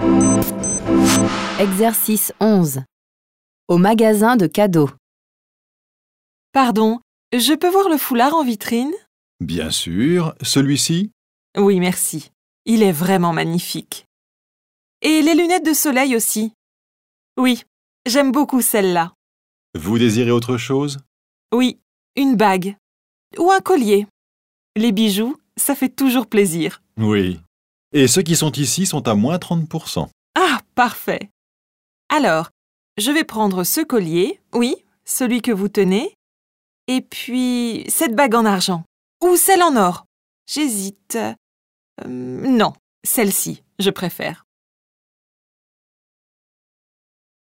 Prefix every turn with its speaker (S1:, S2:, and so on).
S1: Exercice 11. Au magasin de cadeaux.
S2: Pardon, je peux voir le foulard en vitrine?
S3: Bien sûr, celui-ci?
S2: Oui, merci. Il est vraiment magnifique. Et les lunettes de soleil aussi? Oui, j'aime beaucoup celles-là.
S3: Vous désirez autre chose?
S2: Oui, une bague. Ou un collier. Les bijoux, ça fait toujours plaisir.
S3: Oui. Et ceux qui sont ici sont à moins 30%.
S2: Ah, parfait. Alors, je vais prendre ce collier, oui, celui que vous tenez, et puis cette bague en argent. Ou celle en or. J'hésite. Non, celle-ci, je préfère.